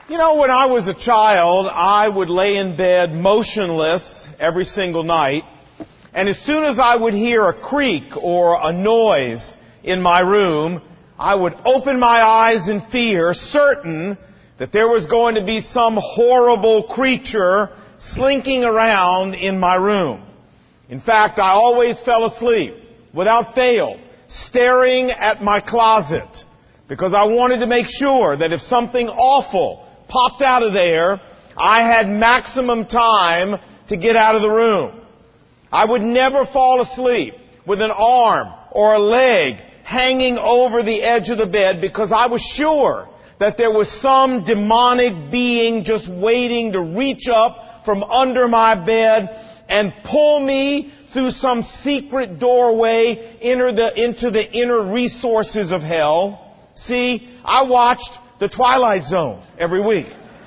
You know, when I was a child, I would lay in bed motionless every single night, and as soon as I would hear a creak or a noise in my room, I would open my eyes in fear, certain that there was going to be some horrible creature slinking around in my room. In fact, I always fell asleep, without fail, staring at my closet, because I wanted to make sure that if something awful popped out of there, I had maximum time to get out of the room. I would never fall asleep with an arm or a leg hanging over the edge of the bed because I was sure that there was some demonic being just waiting to reach up from under my bed and pull me through some secret doorway into the inner resources of hell. See, I watched The Twilight Zone every week.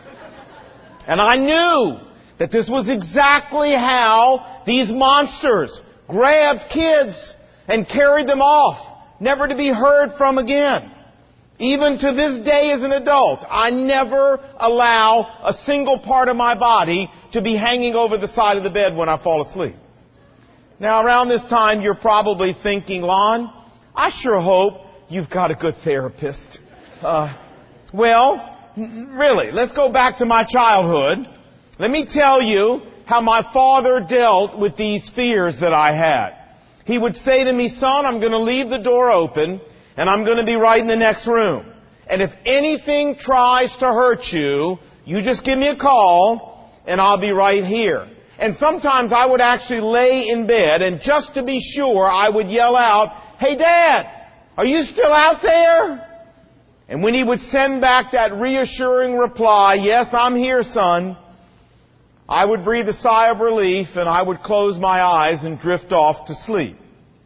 And I knew that this was exactly how these monsters grabbed kids and carried them off, never to be heard from again. Even to this day as an adult, I never allow a single part of my body to be hanging over the side of the bed when I fall asleep. Now, around this time, you're probably thinking, Lon, I sure hope you've got a good therapist. Well, really, let's go back to my childhood. Let me tell you how my father dealt with these fears that I had. He would say to me, son, I'm going to leave the door open, and I'm going to be right in the next room. And if anything tries to hurt you, you just give me a call, and I'll be right here. And sometimes I would actually lay in bed, and just to be sure, I would yell out, hey, Dad, are you still out there? And when he would send back that reassuring reply, yes, I'm here, son, I would breathe a sigh of relief and I would close my eyes and drift off to sleep.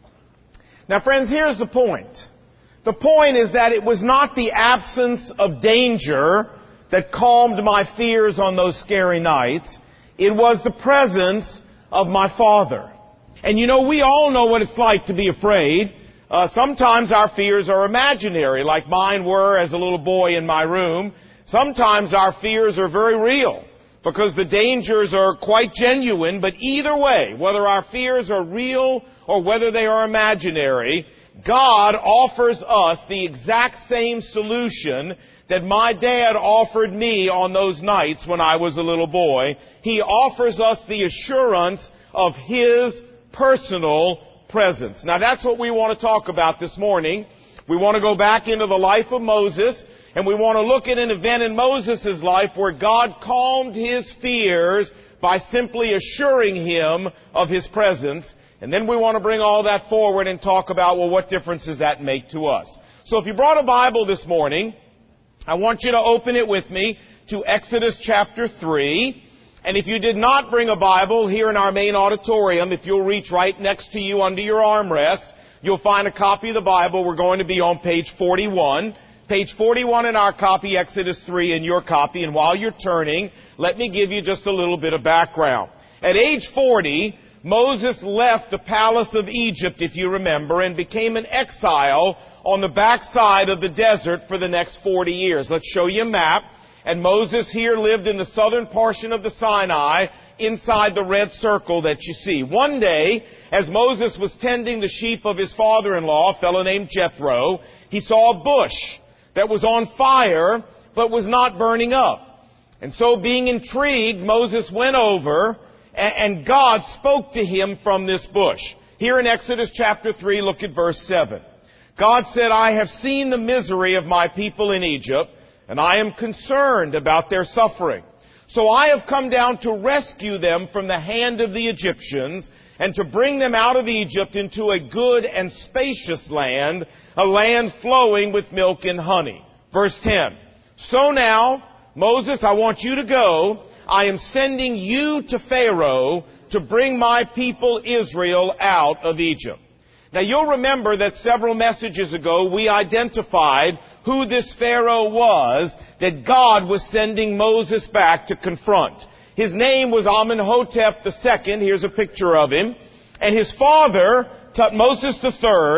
Now, friends, here's the point. The point is that it was not the absence of danger that calmed my fears on those scary nights. It was the presence of my Father. And you know, we all know what it's like to be afraid. Sometimes our fears are imaginary, like mine were as a little boy in my room. Sometimes our fears are very real, because the dangers are quite genuine. But either way, whether our fears are real or whether they are imaginary, God offers us the exact same solution that my dad offered me on those nights when I was a little boy. He offers us the assurance of His personal presence. Now, that's what we want to talk about this morning. We want to go back into the life of Moses, and we want to look at an event in Moses' life where God calmed his fears by simply assuring him of His presence. And then we want to bring all that forward and talk about, well, what difference does that make to us? So if you brought a Bible this morning, I want you to open it with me to Exodus chapter 3. And if you did not bring a Bible here in our main auditorium, if you'll reach right next to you under your armrest, you'll find a copy of the Bible. We're going to be on page 41. Page 41 in our copy, Exodus 3 in your copy. And while you're turning, let me give you just a little bit of background. At age 40, Moses left the palace of Egypt, if you remember, and became an exile on the backside of the desert for the next 40 years. Let's show you a map. And Moses here lived in the southern portion of the Sinai, inside the red circle that you see. One day, as Moses was tending the sheep of his father-in-law, a fellow named Jethro, he saw a bush that was on fire, but was not burning up. And so, being intrigued, Moses went over, and God spoke to him from this bush. Here in Exodus chapter 3, look at verse 7. God said, I have seen the misery of my people in Egypt, and I am concerned about their suffering. So I have come down to rescue them from the hand of the Egyptians and to bring them out of Egypt into a good and spacious land, a land flowing with milk and honey. Verse 10. So now, Moses, I want you to go. I am sending you to Pharaoh to bring my people Israel out of Egypt. Now, you'll remember that several messages ago we identified who this Pharaoh was that God was sending Moses back to confront. His name was Amenhotep II. Here's a picture of him. And his father, Tutmosis III,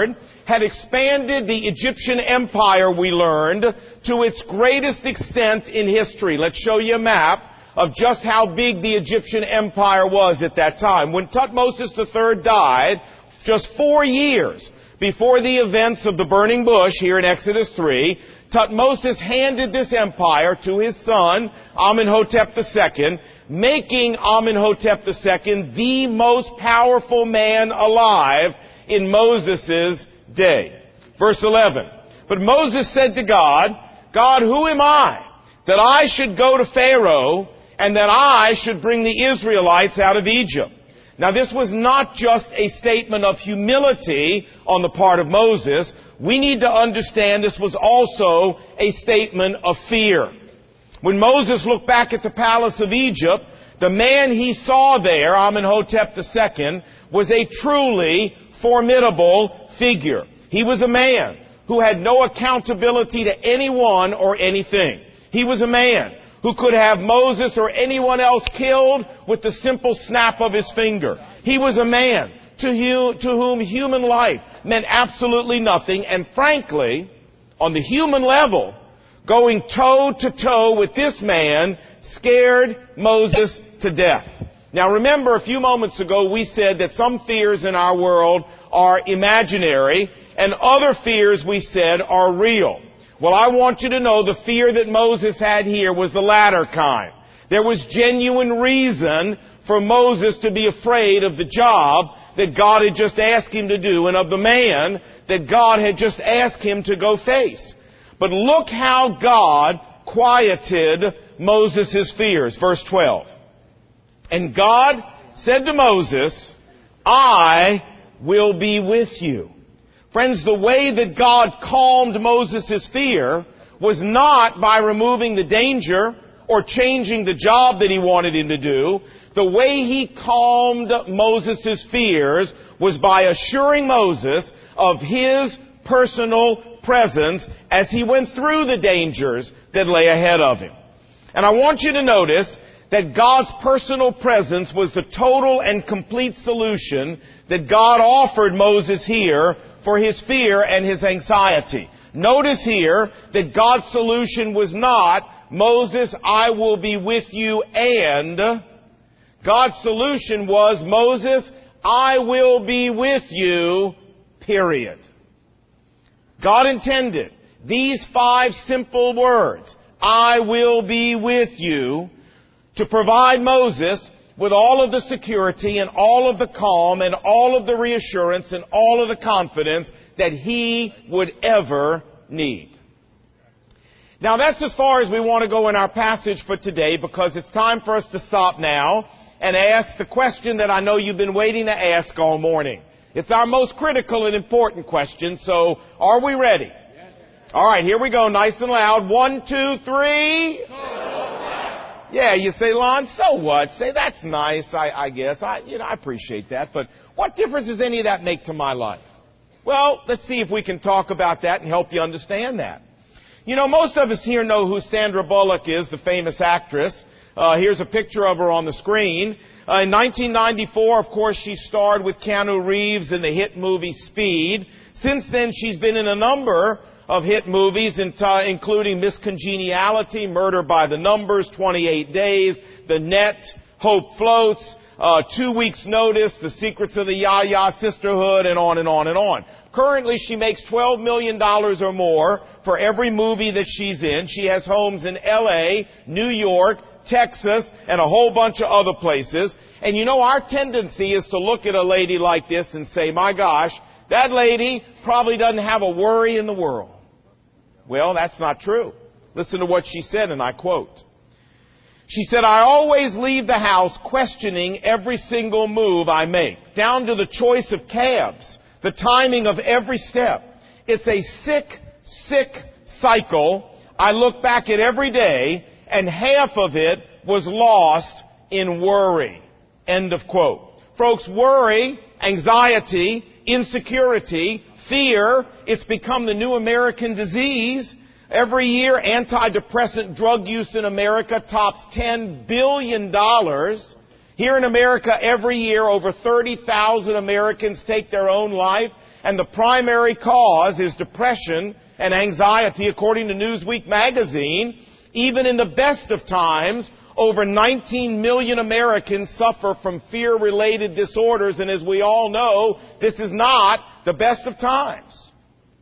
had expanded the Egyptian empire, we learned, to its greatest extent in history. Let's show you a map of just how big the Egyptian empire was at that time. When Thutmose III died, just 4 years before the events of the burning bush here in Exodus 3, Thutmose handed this empire to his son, Amenhotep II, making Amenhotep II the most powerful man alive in Moses' day. Verse 11. But Moses said to God, God, who am I that I should go to Pharaoh and that I should bring the Israelites out of Egypt? Now this was not just a statement of humility on the part of Moses. We need to understand this was also a statement of fear. When Moses looked back at the palace of Egypt, the man he saw there, Amenhotep II, was a truly formidable figure. He was a man who had no accountability to anyone or anything. He was a man who could have Moses or anyone else killed with the simple snap of his finger. He was a man to whom human life meant absolutely nothing, and frankly, on the human level, going toe to toe with this man scared Moses to death. Now remember, a few moments ago we said that some fears in our world are imaginary and other fears, we said, are real. Well, I want you to know the fear that Moses had here was the latter kind. There was genuine reason for Moses to be afraid of the job that God had just asked him to do and of the man that God had just asked him to go face. But look how God quieted Moses' fears. Verse 12. And God said to Moses, I will be with you. Friends, the way that God calmed Moses' fear was not by removing the danger or changing the job that he wanted him to do. The way he calmed Moses' fears was by assuring Moses of his personal presence as he went through the dangers that lay ahead of him. And I want you to notice that God's personal presence was the total and complete solution that God offered Moses here for his fear and his anxiety. Notice here that God's solution was not, Moses, I will be with you, and God's solution was, Moses, I will be with you, period. God intended these 5 simple words, I will be with you, to provide Moses with all of the security and all of the calm and all of the reassurance and all of the confidence that he would ever need. Now that's as far as we want to go in our passage for today, because it's time for us to stop now and ask the question that I know you've been waiting to ask all morning. It's our most critical and important question, so are we ready? Yes. All right, here we go, nice and loud. 1, 2, 3. Yeah, you say, Lon, so what? Say, that's nice, I guess. I appreciate that. But what difference does any of that make to my life? Well, let's see if we can talk about that and help you understand that. You know, most of us here know who Sandra Bullock is, the famous actress. Here's a picture of her on the screen. In 1994, of course, she starred with Keanu Reeves in the hit movie Speed. Since then, she's been in a number of hit movies, including Miss Congeniality, Murder by the Numbers, 28 Days, The Net, Hope Floats, 2 Weeks Notice, The Secrets of the Ya-Ya Sisterhood, and on and on and on. Currently, she makes $12 million or more for every movie that she's in. She has homes in L.A., New York, Texas, and a whole bunch of other places. And you know, our tendency is to look at a lady like this and say, my gosh, that lady probably doesn't have a worry in the world. Well, that's not true. Listen to what she said, and I quote. She said, I always leave the house questioning every single move I make, down to the choice of cabs, the timing of every step. It's a sick cycle. I look back at every day, and half of it was lost in worry. End of quote. Folks, worry, anxiety, insecurity, fear, it's become the new American disease. Every year, antidepressant drug use in America tops $10 billion. Here in America, every year, over 30,000 Americans take their own life. And the primary cause is depression and anxiety. According to Newsweek magazine, even in the best of times, over 19 million Americans suffer from fear-related disorders. And as we all know, this is not the best of times.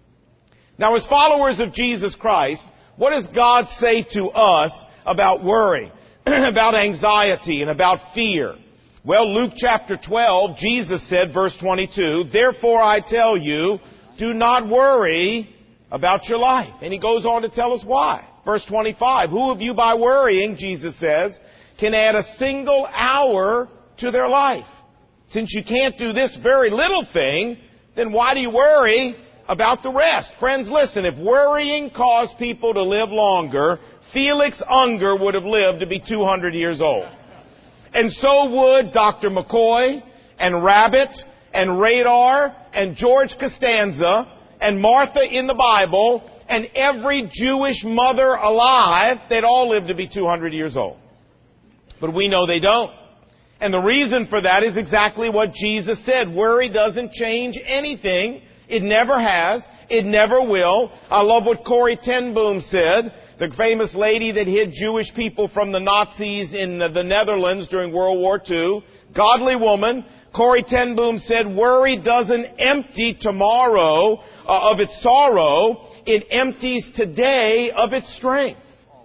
Now, as followers of Jesus Christ, what does God say to us about worry, about anxiety, and about fear? Well, Luke chapter 12, Jesus said, verse 22, "Therefore I tell you, do not worry about your life." And he goes on to tell us why. Verse 25, "Who of you by worrying," Jesus says, "can add a single hour to their life? Since you can't do this very little thing, then why do you worry about the rest?" Friends, listen, if worrying caused people to live longer, Felix Unger would have lived to be 200 years old. And so would Dr. McCoy and Rabbit and Radar and George Costanza and Martha in the Bible and every Jewish mother alive. They'd all live to be 200 years old. But we know they don't. And the reason for that is exactly what Jesus said. Worry doesn't change anything. It never has. It never will. I love what Corrie ten Boom said, the famous lady that hid Jewish people from the Nazis in the Netherlands during World War II. Godly woman. Corrie ten Boom said, "Worry doesn't empty tomorrow of its sorrow. It empties today of its strength."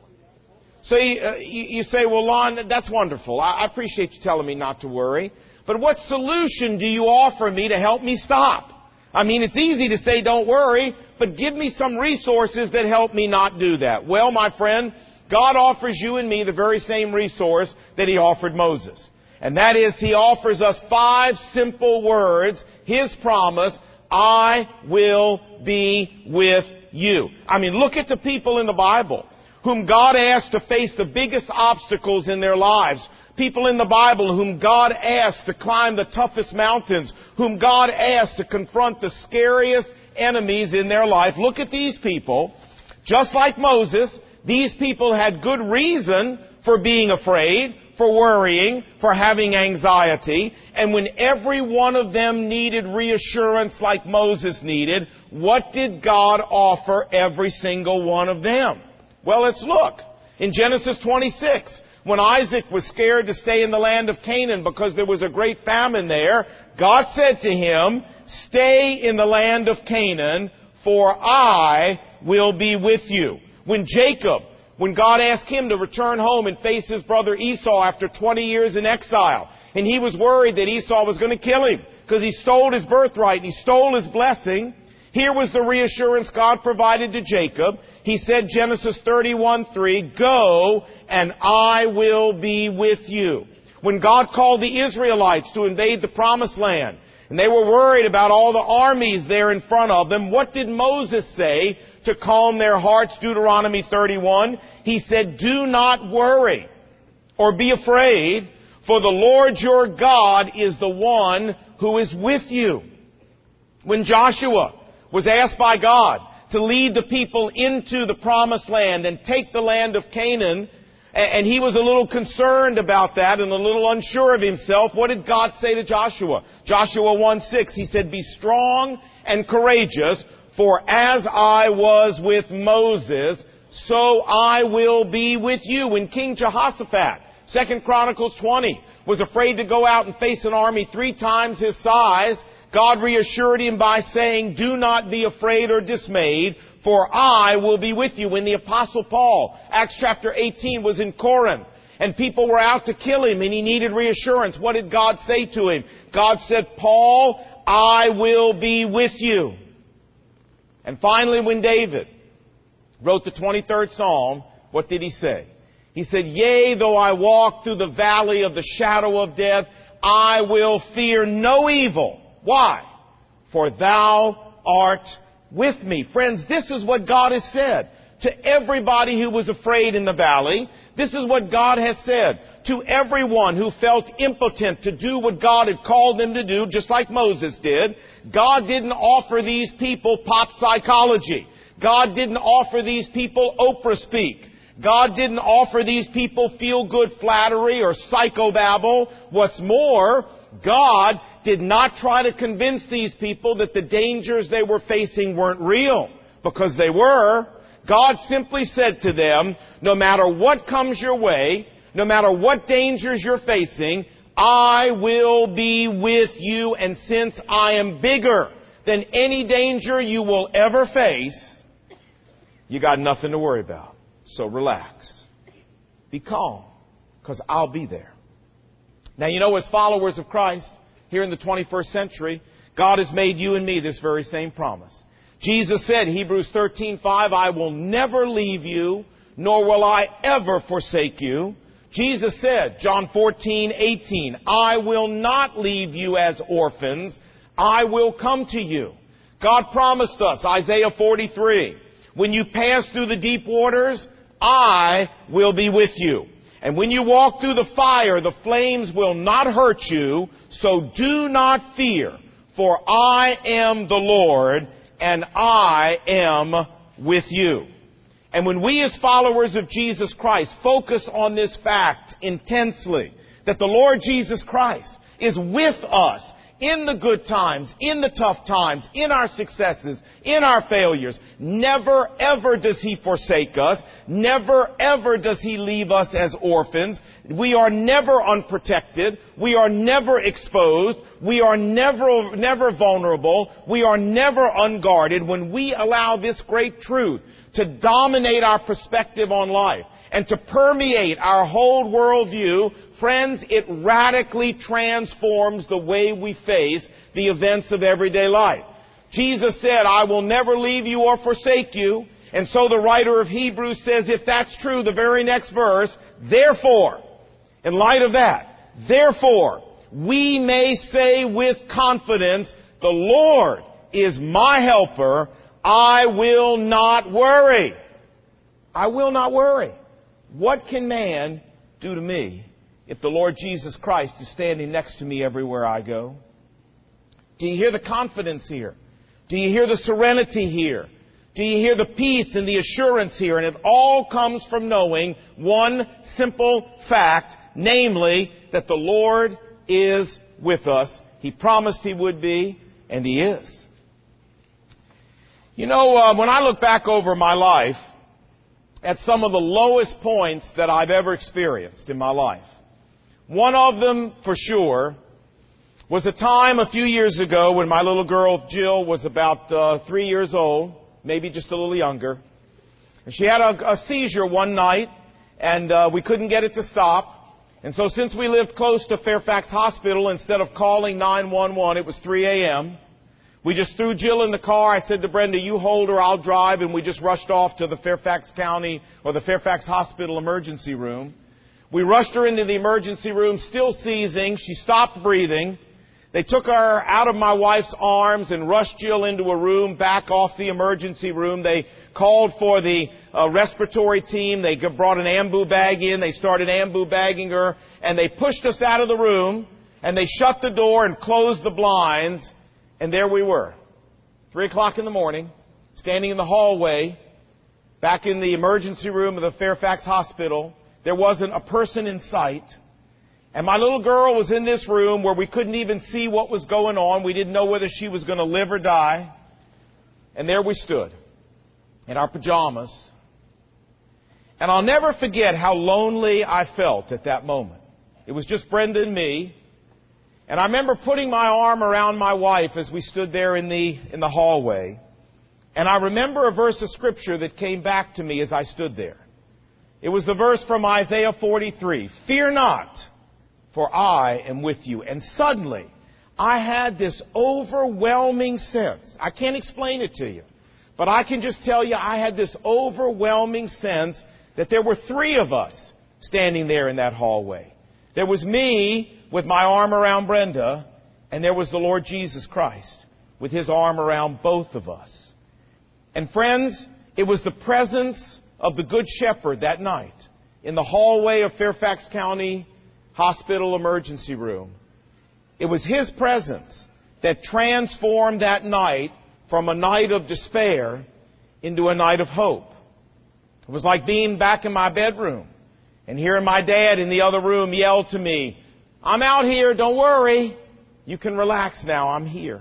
So you say, "Well, Lon, that's wonderful. I appreciate you telling me not to worry. But what solution do you offer me to help me stop? I mean, it's easy to say don't worry, but give me some resources that help me not do that." Well, my friend, God offers you and me the very same resource that He offered Moses. And that is, He offers us 5 simple words, His promise, "I will be with you." I mean, look at the people in the Bible whom God asked to face the biggest obstacles in their lives. People in the Bible whom God asked to climb the toughest mountains, whom God asked to confront the scariest enemies in their life. Look at these people. Just like Moses, these people had good reason for being afraid, for worrying, for having anxiety. And when every one of them needed reassurance like Moses needed, what did God offer every single one of them? Well, let's look. In Genesis 26, when Isaac was scared to stay in the land of Canaan because there was a great famine there, God said to him, "Stay in the land of Canaan, for I will be with you." When God asked him to return home and face his brother Esau after 20 years in exile, and he was worried that Esau was going to kill him because he stole his birthright and he stole his blessing, here was the reassurance God provided to Jacob. He said, Genesis 31:3, "Go, and I will be with you." When God called the Israelites to invade the Promised Land, and they were worried about all the armies there in front of them, what did Moses say to calm their hearts? Deuteronomy 31. He said, "Do not worry or be afraid, for the Lord your God is the one who is with you." When Joshua was asked by God to lead the people into the Promised Land and take the land of Canaan, and he was a little concerned about that and a little unsure of himself, what did God say to Joshua? Joshua 1:6, He said, "Be strong and courageous, for as I was with Moses, so I will be with you." When King Jehoshaphat, 2 Chronicles 20, was afraid to go out and face an army 3 times his size, God reassured him by saying, "Do not be afraid or dismayed, for I will be with you." When the Apostle Paul, Acts chapter 18, was in Corinth, and people were out to kill him, and he needed reassurance, what did God say to him? God said, "Paul, I will be with you." And finally, when David wrote the 23rd Psalm, what did he say? He said, "Yea, though I walk through the valley of the shadow of death, I will fear no evil." Why? "For thou art with me." Friends, this is what God has said to everybody who was afraid in the valley. This is what God has said to everyone who felt impotent to do what God had called them to do, just like Moses did. God didn't offer these people pop psychology. God didn't offer these people Oprah speak. God didn't offer these people feel-good flattery or psychobabble. What's more, God did not try to convince these people that the dangers they were facing weren't real, because they were. God simply said to them, no matter what comes your way, no matter what dangers you're facing, I will be with you, and since I am bigger than any danger you will ever face, you got nothing to worry about. So relax. Be calm, because I'll be there. Now, you know, as followers of Christ, here in the 21st century, God has made you and me this very same promise. Jesus said, Hebrews 13:5, I will never leave you, nor will I ever forsake you. Jesus said, John 14:18, I will not leave you as orphans, I will come to you. God promised us, Isaiah 43, when you pass through the deep waters, I will be with you. And when you walk through the fire, the flames will not hurt you, so do not fear, for I am the Lord, and I am with you. And when we as followers of Jesus Christ focus on this fact intensely, that the Lord Jesus Christ is with us in the good times, in the tough times, in our successes, in our failures, never ever does He forsake us. Never ever does He leave us as orphans. We are never unprotected. We are never exposed. We are never vulnerable. We are never unguarded when we allow this great truth to dominate our perspective on life and to permeate our whole worldview. Friends, it radically transforms the way we face the events of everyday life. Jesus said, I will never leave you or forsake you. And so the writer of Hebrews says, if that's true, the very next verse, therefore, in light of that, therefore, we may say with confidence, the Lord is my helper. I will not worry. I will not worry. What can man do to me if the Lord Jesus Christ is standing next to me everywhere I go? Do you hear the confidence here? Do you hear the serenity here? Do you hear the peace and the assurance here? And it all comes from knowing one simple fact, namely that the Lord is with us. He promised He would be, and He is. You know, when I look back over my life at some of the lowest points that I've ever experienced in my life, one of them, for sure, was a time a few years ago when my little girl, Jill, was about 3 years old, maybe just a little younger. And she had a seizure one night, and we couldn't get it to stop. And so since we lived close to Fairfax Hospital, instead of calling 911, it was 3 a.m., we just threw Jill in the car. I said to Brenda, you hold her, I'll drive. And we just rushed off to the Fairfax County or the Fairfax Hospital emergency room. We rushed her into the emergency room, still seizing. She stopped breathing. They took her out of my wife's arms and rushed Jill into a room back off the emergency room. They called for the respiratory team. They brought an ambu bag in. They started ambu bagging her. And they pushed us out of the room. And they shut the door and closed the blinds. And there we were, 3 o'clock in the morning, standing in the hallway, back in the emergency room of the Fairfax Hospital. There wasn't a person in sight. And my little girl was in this room where we couldn't even see what was going on. We didn't know whether she was going to live or die. And there we stood, in our pajamas. And I'll never forget how lonely I felt at that moment. It was just Brenda and me. And I remember putting my arm around my wife as we stood there in the hallway. And I remember a verse of Scripture that came back to me as I stood there. It was the verse from Isaiah 43. Fear not, for I am with you. And suddenly, I had this overwhelming sense. I can't explain it to you. But I can just tell you I had this overwhelming sense that there were 3 of us standing there in that hallway. There was me with my arm around Brenda, and there was the Lord Jesus Christ with His arm around both of us. And friends, it was the presence of the Good Shepherd that night in the hallway of Fairfax County Hospital emergency room. It was His presence that transformed that night from a night of despair into a night of hope. It was like being back in my bedroom and hearing my dad in the other room yell to me, I'm out here, don't worry. You can relax now. I'm here.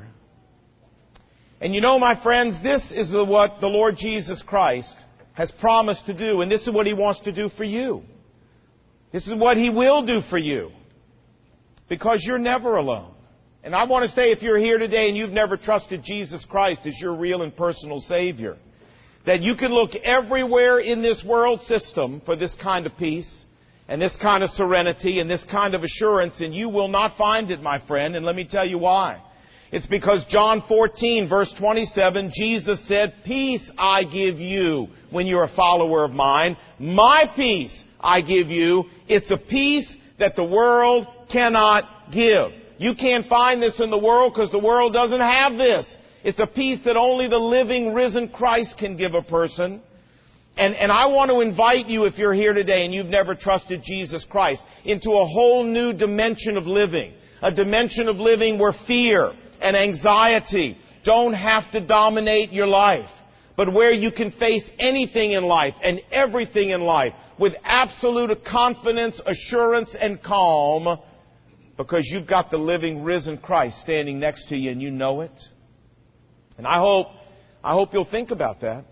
And you know, my friends, this is what the Lord Jesus Christ has promised to do, and this is what He wants to do for you. This is what He will do for you, because you're never alone. And I want to say, if you're here today and you've never trusted Jesus Christ as your real and personal Savior, that you can look everywhere in this world system for this kind of peace and this kind of serenity and this kind of assurance, and you will not find it, my friend. And let me tell you why. It's because John 14, verse 27, Jesus said, "Peace I give you," when you're a follower of mine. "My peace I give you." It's a peace that the world cannot give. You can't find this in the world because the world doesn't have this. It's a peace that only the living, risen Christ can give a person. And I want to invite you, if you're here today and you've never trusted Jesus Christ, into a whole new dimension of living. A dimension of living where fear and anxiety don't have to dominate your life, but where you can face anything in life and everything in life with absolute confidence, assurance, and calm, because you've got the living, risen Christ standing next to you and you know it. And I hope you'll think about that.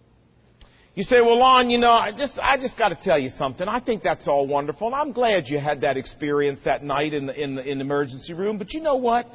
You say, "Well, Lon, you know, I just got to tell you something. I think that's all wonderful, and I'm glad you had that experience that night in the emergency room. But you know what?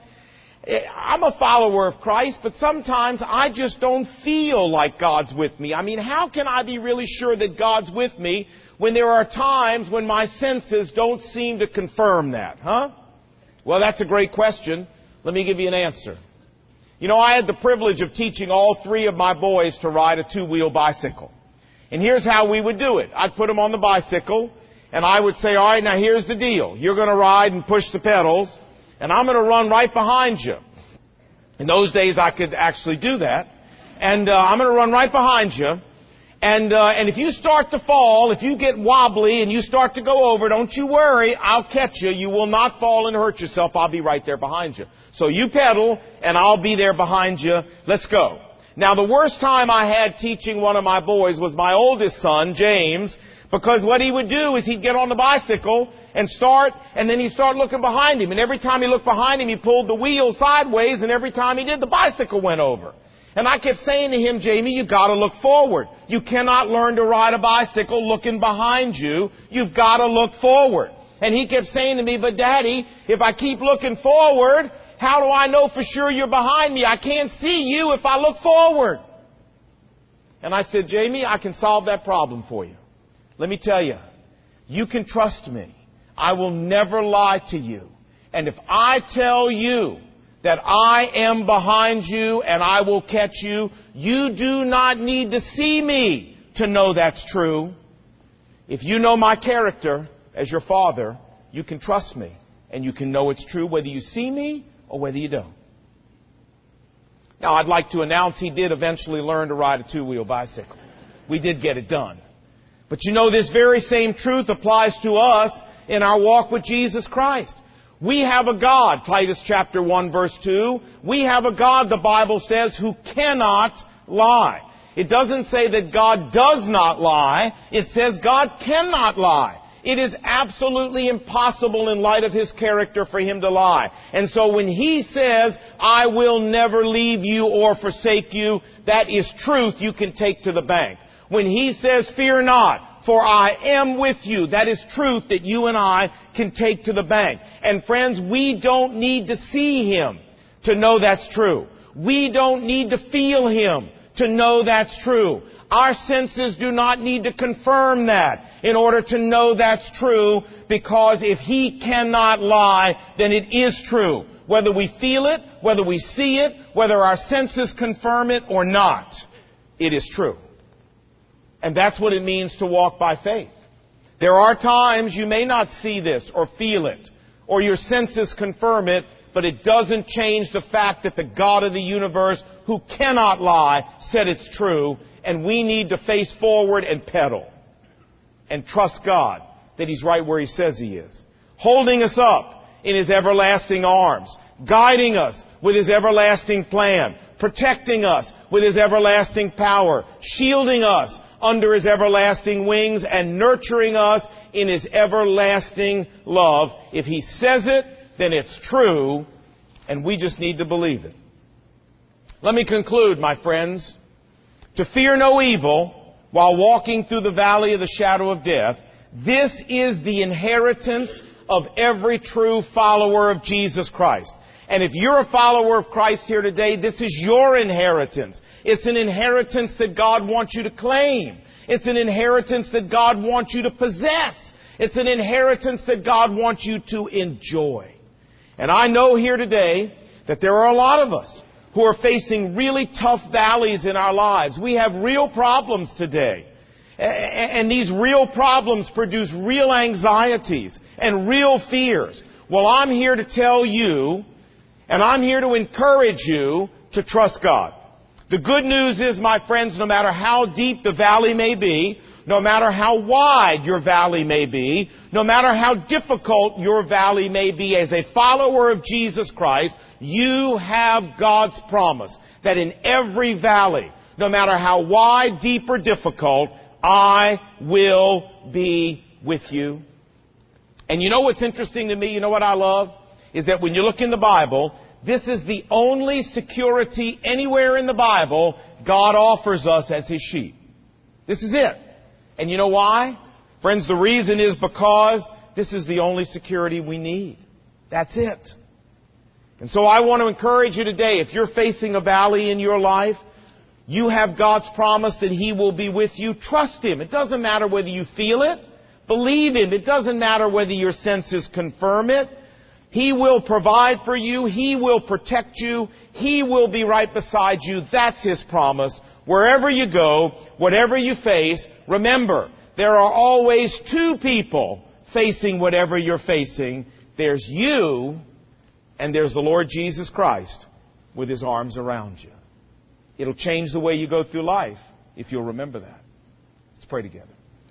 I'm a follower of Christ, but sometimes I just don't feel like God's with me. I mean, how can I be really sure that God's with me when there are times when my senses don't seem to confirm that, huh?" Well, that's a great question. Let me give you an answer. You know, I had the privilege of teaching all 3 of my boys to ride a 2-wheel bicycle. And here's how we would do it. I'd put them on the bicycle, and I would say, "All right, now here's the deal. You're going to ride and push the pedals, and I'm going to run right behind you." In those days, I could actually do that. And I'm going to run right behind you. And if you start to fall, if you get wobbly and you start to go over, don't you worry. I'll catch you. You will not fall and hurt yourself. I'll be right there behind you. So you pedal, and I'll be there behind you. Let's go. Now, the worst time I had teaching one of my boys was my oldest son, James, because what he would do is he'd get on the bicycle and then he'd start looking behind him. And every time he looked behind him, he pulled the wheel sideways, and every time he did, the bicycle went over. And I kept saying to him, "Jamie, you've got to look forward. You cannot learn to ride a bicycle looking behind you. You've got to look forward." And he kept saying to me, "But Daddy, if I keep looking forward, how do I know for sure you're behind me? I can't see you if I look forward." And I said, "Jamie, I can solve that problem for you. Let me tell you, you can trust me. I will never lie to you. And if I tell you that I am behind you and I will catch you, you do not need to see me to know that's true. If you know my character as your father, you can trust me and you can know it's true whether you see me or whether you don't." Now, I'd like to announce he did eventually learn to ride a 2-wheel bicycle. We did get it done. But you know, this very same truth applies to us in our walk with Jesus Christ. We have a God, Titus chapter 1, verse 2. We have a God, the Bible says, who cannot lie. It doesn't say that God does not lie. It says God cannot lie. It is absolutely impossible in light of His character for Him to lie. And so when He says, "I will never leave you or forsake you," that is truth you can take to the bank. When He says, "Fear not, for I am with you," that is truth that you and I can take to the bank. And friends, we don't need to see Him to know that's true. We don't need to feel Him to know that's true. Our senses do not need to confirm that in order to know that's true, because if He cannot lie, then it is true. Whether we feel it, whether we see it, whether our senses confirm it or not, it is true. And that's what it means to walk by faith. There are times you may not see this or feel it, or your senses confirm it, but it doesn't change the fact that the God of the universe, who cannot lie, said it's true, and we need to face forward and pedal and trust God that He's right where He says He is, holding us up in His everlasting arms, guiding us with His everlasting plan, protecting us with His everlasting power, shielding us under His everlasting wings, and nurturing us in His everlasting love. If He says it, then it's true, And we just need to believe it. Let me conclude, my friends. To fear no evil while walking through the valley of the shadow of death, this is the inheritance of every true follower of Jesus Christ. And if you're a follower of Christ here today, this is your inheritance. It's an inheritance that God wants you to claim. It's an inheritance that God wants you to possess. It's an inheritance that God wants you to enjoy. And I know here today that there are a lot of us who are facing really tough valleys in our lives. We have real problems today. And these real problems produce real anxieties and real fears. Well, I'm here to tell you, and I'm here to encourage you to trust God. The good news is, my friends, no matter how deep the valley may be, no matter how wide your valley may be, no matter how difficult your valley may be, as a follower of Jesus Christ, you have God's promise that in every valley, no matter how wide, deep, or difficult, I will be with you. And you know what's interesting to me? You know what I love? Is that when you look in the Bible, this is the only security anywhere in the Bible God offers us as His sheep. This is it. And you know why? Friends, the reason is because this is the only security we need. That's it. And so I want to encourage you today, if you're facing a valley in your life, you have God's promise that He will be with you. Trust Him. It doesn't matter whether you feel it. Believe Him. It doesn't matter whether your senses confirm it. He will provide for you. He will protect you. He will be right beside you. That's His promise. Wherever you go, whatever you face, remember, there are always two people facing whatever you're facing. There's you, and there's the Lord Jesus Christ with His arms around you. It'll change the way you go through life if you'll remember that. Let's pray together.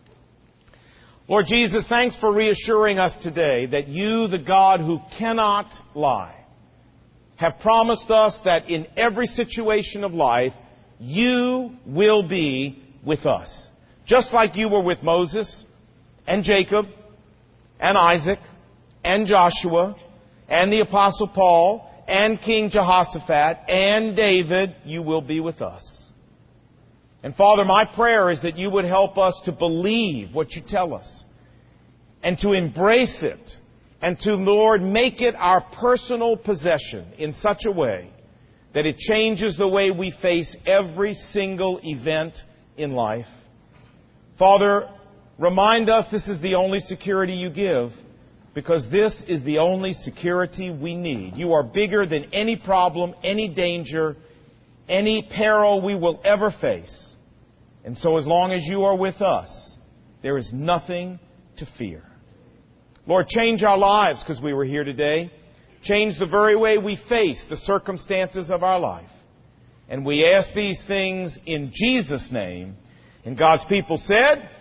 Lord Jesus, thanks for reassuring us today that You, the God who cannot lie, have promised us that in every situation of life, You will be with us. Just like You were with Moses and Jacob and Isaac and Joshua and the Apostle Paul and King Jehoshaphat and David, You will be with us. And Father, my prayer is that You would help us to believe what You tell us and to embrace it and to, Lord, make it our personal possession in such a way that it changes the way we face every single event in life. Father, remind us this is the only security You give, because this is the only security we need. You are bigger than any problem, any danger, any peril we will ever face. And so as long as You are with us, there is nothing to fear. Lord, change our lives because we were here today. Change the very way we face the circumstances of our life. And we ask these things in Jesus' name. And God's people said,